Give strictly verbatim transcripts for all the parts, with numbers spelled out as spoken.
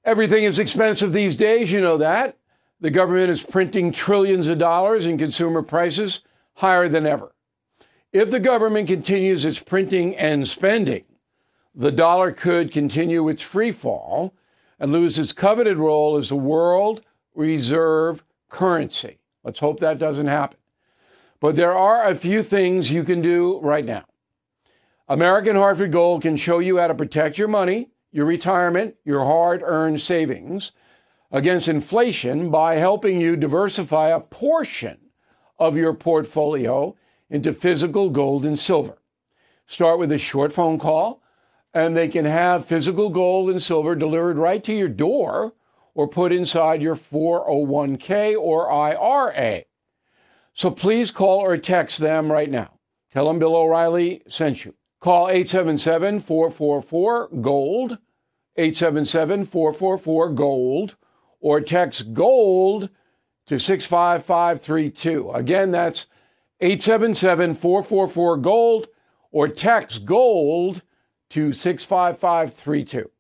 Everything is expensive these days, you know that. The government is printing trillions of dollars and consumer prices higher than ever. If the government continues its printing and spending, the dollar could continue its free fall and lose its coveted role as the world reserve currency. Let's hope that doesn't happen. But there are a few things you can do right now. American Hartford Gold can show you how to protect your money, your retirement, your hard-earned savings against inflation by helping you diversify a portion of your portfolio into physical gold and silver. Start with a short phone call, and they can have physical gold and silver delivered right to your door or put inside your four oh one k or I R A. So please call or text them right now. Tell them Bill O'Reilly sent you. Call eight seven seven, four four four, GOLD, eight seven seven, four four four, GOLD, or text GOLD to six five five three two. Again, that's eight seven seven, four four four, GOLD, or text GOLD to six five five three two.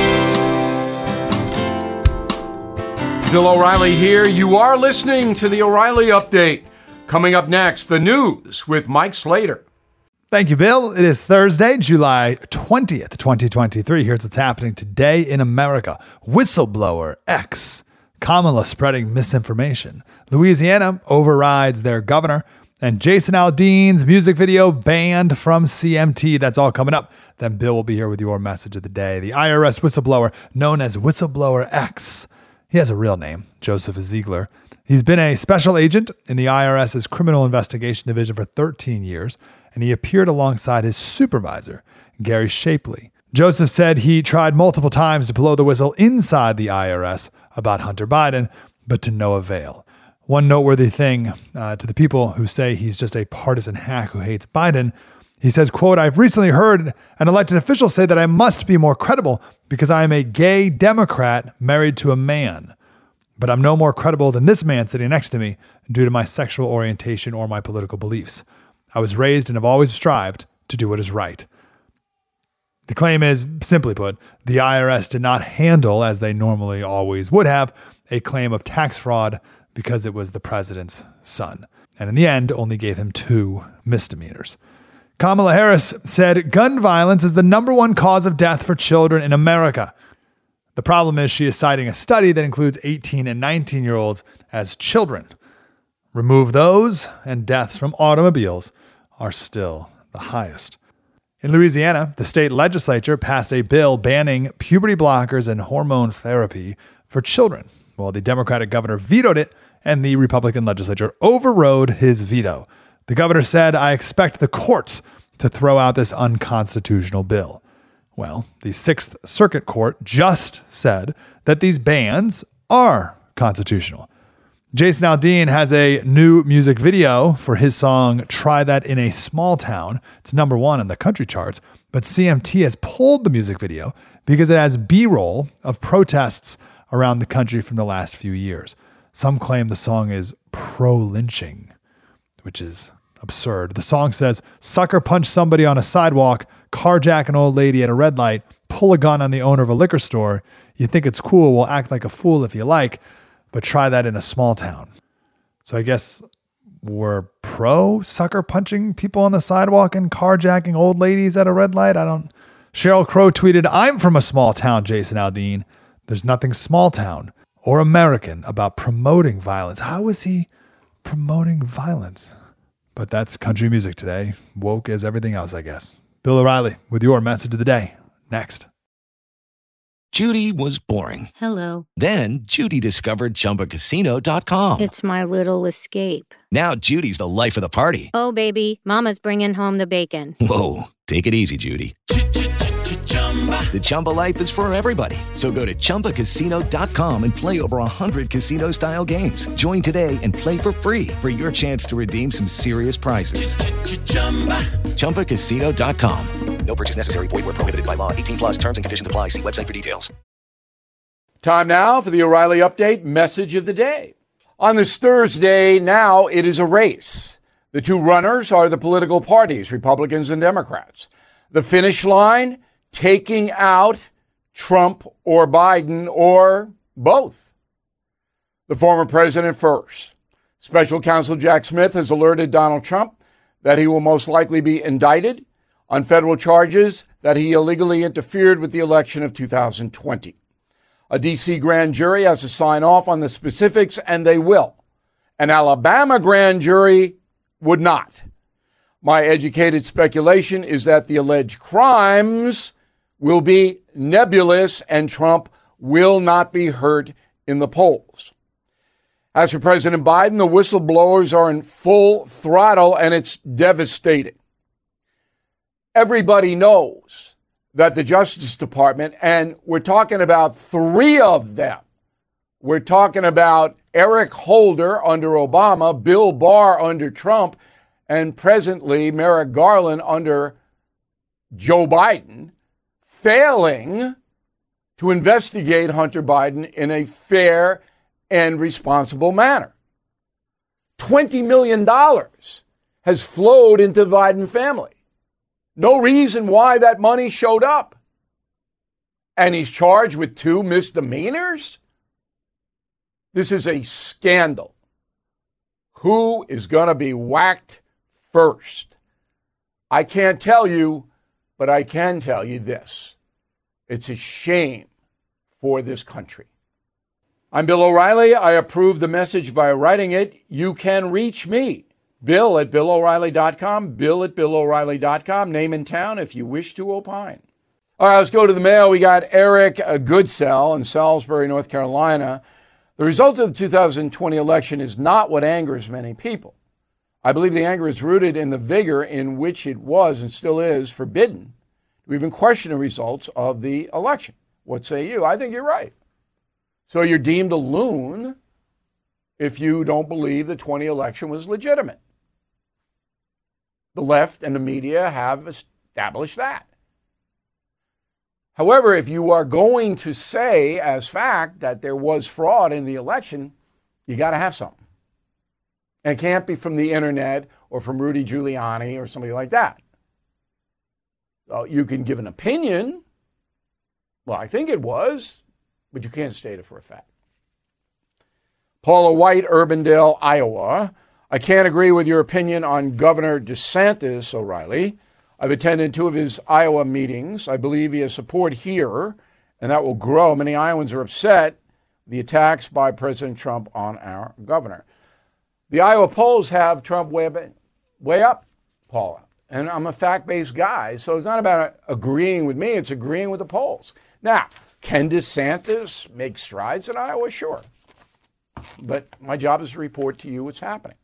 Bill O'Reilly here. You are listening to the O'Reilly Update. Coming up next, the news with Mike Slater. Thank you, Bill. It is Thursday, July twentieth, twenty twenty-three. Here's what's happening today in America. Whistleblower X. Kamala spreading misinformation. Louisiana overrides their governor. And Jason Aldean's music video banned from C M T. That's all coming up. Then Bill will be here with your message of the day. The I R S whistleblower known as Whistleblower X. He has a real name, Joseph Ziegler. He's been a special agent in the I R S's Criminal Investigation Division for thirteen years. And he appeared alongside his supervisor, Gary Shapley. Joseph said he tried multiple times to blow the whistle inside the I R S about Hunter Biden, but to no avail. One noteworthy thing uh, to the people who say he's just a partisan hack who hates Biden, he says, quote, "I've recently heard an elected official say that I must be more credible because I am a gay Democrat married to a man. But I'm no more credible than this man sitting next to me due to my sexual orientation or my political beliefs. I was raised and have always strived to do what is right." The claim is, simply put, the I R S did not handle, as they normally always would have, a claim of tax fraud because it was the president's son. And in the end, only gave him two misdemeanors. Kamala Harris said gun violence is the number one cause of death for children in America. The problem is she is citing a study that includes eighteen and nineteen-year-olds as children. Remove those, and deaths from automobiles are still the highest. In Louisiana, the state legislature passed a bill banning puberty blockers and hormone therapy for children. Well, the Democratic governor vetoed it, and the Republican legislature overrode his veto. The governor said, "I expect the courts to throw out this unconstitutional bill." Well, the Sixth Circuit Court just said that these bans are constitutional. Jason Aldean has a new music video for his song, Try That in a Small Town. It's number one in the country charts, but C M T has pulled the music video because it has B-roll of protests around the country from the last few years. Some claim the song is pro-lynching, which is absurd. The song says, sucker punch somebody on a sidewalk, carjack an old lady at a red light, pull a gun on the owner of a liquor store. You think it's cool, well, act like a fool if you like, but try that in a small town. So I guess we're pro sucker punching people on the sidewalk and carjacking old ladies at a red light. I don't. Sheryl Crow tweeted, "I'm from a small town, Jason Aldean. There's nothing small town or American about promoting violence." How is he promoting violence? But that's country music today. Woke as everything else, I guess. Bill O'Reilly with your message of the day. Next. Judy was boring. Hello. Then Judy discovered Chumba Casino dot com. It's my little escape. Now Judy's the life of the party. Oh, baby, mama's bringing home the bacon. Whoa, take it easy, Judy. The Chumba life is for everybody. So go to Chumba Casino dot com and play over one hundred casino-style games. Join today and play for free for your chance to redeem some serious prizes. Chumba Casino dot com. No purchase necessary. Void where prohibited by law. eighteen plus terms and conditions apply. See website for details. Time now for the O'Reilly Update message of the day. On this Thursday, now it is a race. The two runners are the political parties, Republicans and Democrats. The finish line, taking out Trump or Biden or both. The former president first. Special counsel Jack Smith has alerted Donald Trump that he will most likely be indicted on federal charges that he illegally interfered with the election of two thousand twenty. A D C grand jury has to sign off on the specifics, and they will. An Alabama grand jury would not. My educated speculation is that the alleged crimes will be nebulous and Trump will not be hurt in the polls. As for President Biden, the whistleblowers are in full throttle and it's devastating. Everybody knows that the Justice Department, and we're talking about three of them. We're talking about Eric Holder under Obama, Bill Barr under Trump, and presently Merrick Garland under Joe Biden, failing to investigate Hunter Biden in a fair and responsible manner. twenty million dollars has flowed into the Biden family. No reason why that money showed up. And he's charged with two misdemeanors? This is a scandal. Who is going to be whacked first? I can't tell you, but I can tell you this. It's a shame for this country. I'm Bill O'Reilly. I approve the message by writing it. You can reach me, Bill at Bill O'Reilly dot com, Bill at Bill O'Reilly dot com, name and town if you wish to opine. All right, let's go to the mail. We got Eric Goodsell in Salisbury, North Carolina. The result of the two thousand twenty election is not what angers many people. I believe the anger is rooted in the vigor in which it was and still is forbidden to even question the results of the election. What say you? I think you're right. So you're deemed a loon if you don't believe the twenty election was legitimate. The left and the media have established that. However, if you are going to say as fact that there was fraud in the election, you got to have something. And it can't be from the internet or from Rudy Giuliani or somebody like that. So you can give an opinion. Well, I think it was, but you can't state it for a fact. Paula White, Urbandale, Iowa. I can't agree with your opinion on Governor DeSantis, O'Reilly. I've attended two of his Iowa meetings. I believe he has support here, and that will grow. Many Iowans are upset with the attacks by President Trump on our governor. The Iowa polls have Trump way up, way up, Paula. And I'm a fact-based guy, so it's not about agreeing with me. It's agreeing with the polls. Now, can DeSantis make strides in Iowa? Sure. But my job is to report to you what's happening.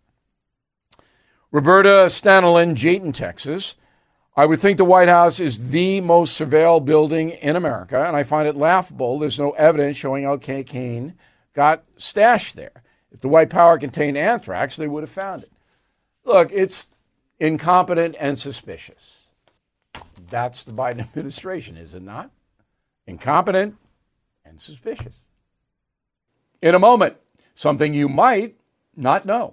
Roberta Stanlin, Jayton, Texas. I would think the White House is the most surveilled building in America, and I find it laughable there's no evidence showing how cocaine got stashed there. If the White Tower contained anthrax, they would have found it. Look, it's incompetent and suspicious. That's the Biden administration, is it not? Incompetent and suspicious. In a moment, something you might not know.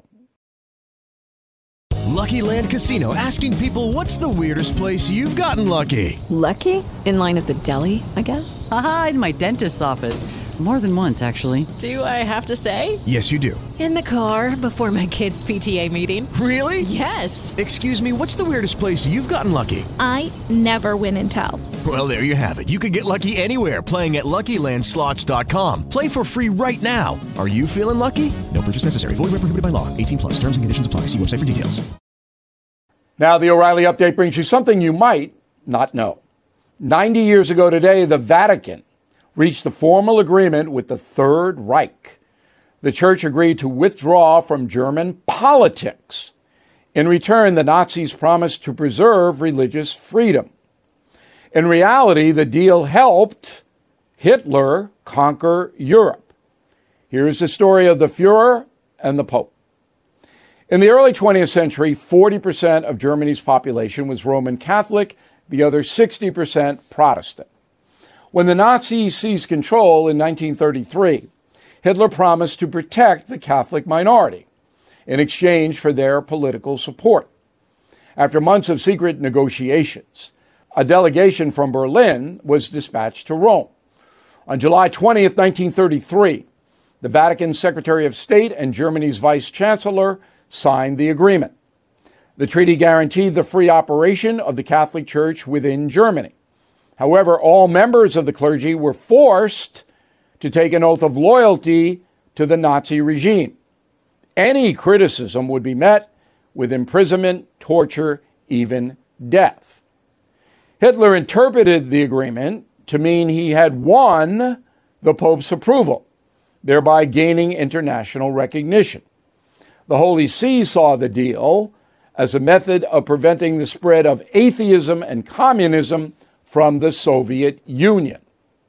Lucky Land Casino, asking people, what's the weirdest place you've gotten lucky? Lucky? In line at the deli, I guess? Aha, in my dentist's office. More than once, actually. Do I have to say? Yes, you do. In the car before my kids' P T A meeting. Really? Yes. Excuse me, what's the weirdest place you've gotten lucky? I never win and tell. Well, there you have it. You can get lucky anywhere, playing at Lucky Land Slots dot com. Play for free right now. Are you feeling lucky? No purchase necessary. Void where prohibited by law. eighteen plus. Terms and conditions apply. See website for details. Now, the O'Reilly Update brings you something you might not know. ninety years ago today, the Vatican reached a formal agreement with the Third Reich. The church agreed to withdraw from German politics. In return, the Nazis promised to preserve religious freedom. In reality, the deal helped Hitler conquer Europe. Here's the story of the Fuhrer and the Pope. In the early twentieth century, forty percent of Germany's population was Roman Catholic, the other sixty percent Protestant. When the Nazis seized control in nineteen thirty-three, Hitler promised to protect the Catholic minority in exchange for their political support. After months of secret negotiations, a delegation from Berlin was dispatched to Rome. On July twentieth, nineteen thirty-three, the Vatican Secretary of State and Germany's Vice Chancellor signed the agreement. The treaty guaranteed the free operation of the Catholic Church within Germany. However, all members of the clergy were forced to take an oath of loyalty to the Nazi regime. Any criticism would be met with imprisonment, torture, even death. Hitler interpreted the agreement to mean he had won the Pope's approval, thereby gaining international recognition. The Holy See saw the deal as a method of preventing the spread of atheism and communism from the Soviet Union.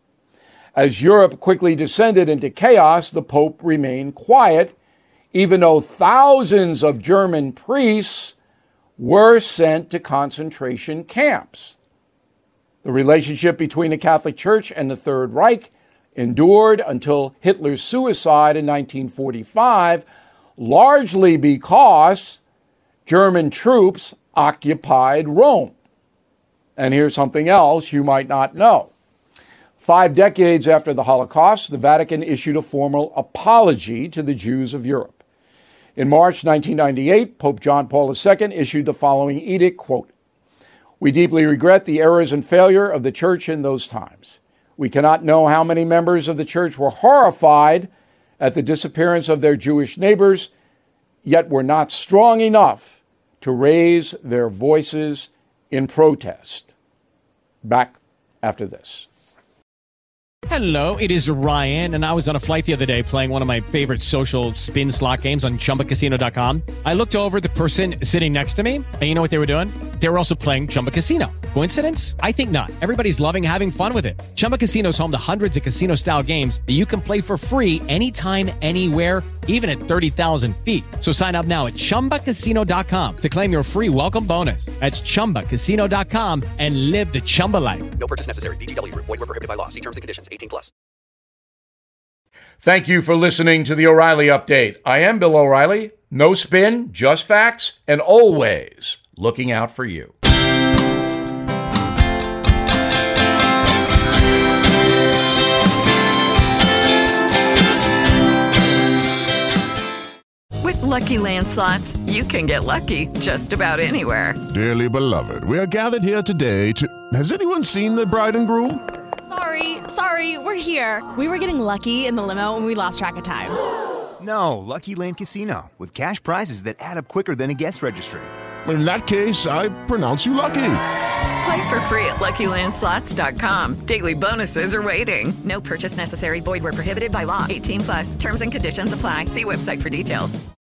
As Europe quickly descended into chaos, the Pope remained quiet, even though thousands of German priests were sent to concentration camps. The relationship between the Catholic Church and the Third Reich endured until Hitler's suicide in nineteen forty-five, largely because German troops occupied Rome. And here's something else you might not know. Five decades after the Holocaust, the Vatican issued a formal apology to the Jews of Europe. In March nineteen ninety-eight, Pope John Paul the Second issued the following edict, quote, "We deeply regret the errors and failure of the Church in those times. We cannot know how many members of the Church were horrified at the disappearance of their Jewish neighbors, yet were not strong enough to raise their voices in protest." Back after this. Hello, it is Ryan, and I was on a flight the other day playing one of my favorite social spin slot games on Chumba Casino dot com. I looked over at the person sitting next to me, and you know what they were doing? They were also playing Chumba Casino. Coincidence? I think not. Everybody's loving having fun with it. Chumba Casino is home to hundreds of casino-style games that you can play for free anytime, anywhere, even at thirty thousand feet. So sign up now at Chumba Casino dot com to claim your free welcome bonus. That's Chumba Casino dot com and live the Chumba life. No purchase necessary. V G W. Void where prohibited by law. See terms and conditions. eighteen plus. Thank you for listening to the O'Reilly Update. I am Bill O'Reilly. No spin, just facts, and always looking out for you. With Lucky Land Slots, you can get lucky just about anywhere. Dearly beloved, we are gathered here today to... Has anyone seen the bride and groom? Sorry, sorry, we're here. We were getting lucky in the limo and we lost track of time. No, Lucky Land Casino, with cash prizes that add up quicker than a guest registry. In that case, I pronounce you lucky. Play for free at Lucky Land Slots dot com. Daily bonuses are waiting. No purchase necessary. Void where prohibited by law. eighteen plus. Terms and conditions apply. See website for details.